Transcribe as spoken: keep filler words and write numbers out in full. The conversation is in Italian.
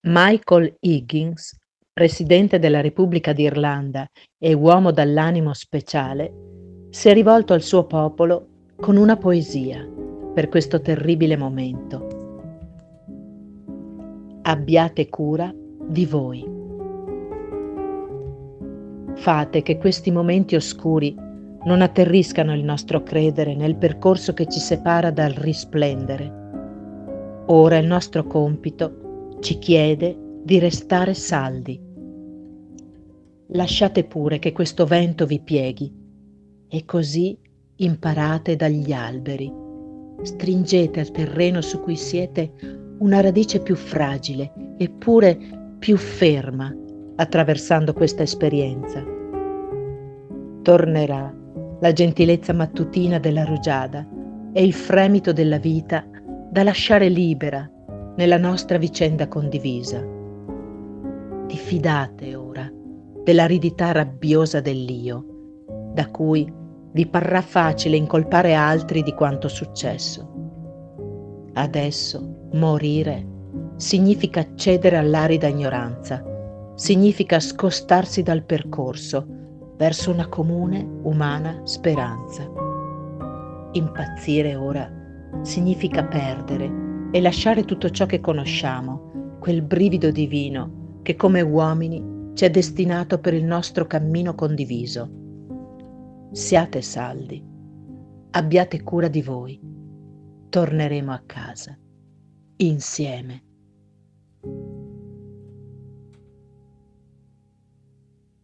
Michael Higgins, presidente della Repubblica d'Irlanda e uomo dall'animo speciale, si è rivolto al suo popolo con una poesia per questo terribile momento. Abbiate cura di voi. Fate che questi momenti oscuri non atterriscano il nostro credere nel percorso che ci separa dal risplendere. Ora il nostro compito ci chiede di restare saldi. Lasciate pure che questo vento vi pieghi e così imparate dagli alberi. Stringete al terreno su cui siete una radice più fragile eppure più ferma attraversando questa esperienza. Tornerà la gentilezza mattutina della rugiada e il fremito della vita da lasciare libera nella nostra vicenda condivisa. Diffidate ora dell'aridità rabbiosa dell'io, da cui vi parrà facile incolpare altri di quanto successo. Adesso morire significa cedere all'arida ignoranza, significa scostarsi dal percorso verso una comune umana speranza. Impazzire ora significa perdere e lasciare tutto ciò che conosciamo, quel brivido divino che come uomini ci è destinato per il nostro cammino condiviso. Siate saldi, abbiate cura di voi, torneremo a casa, insieme.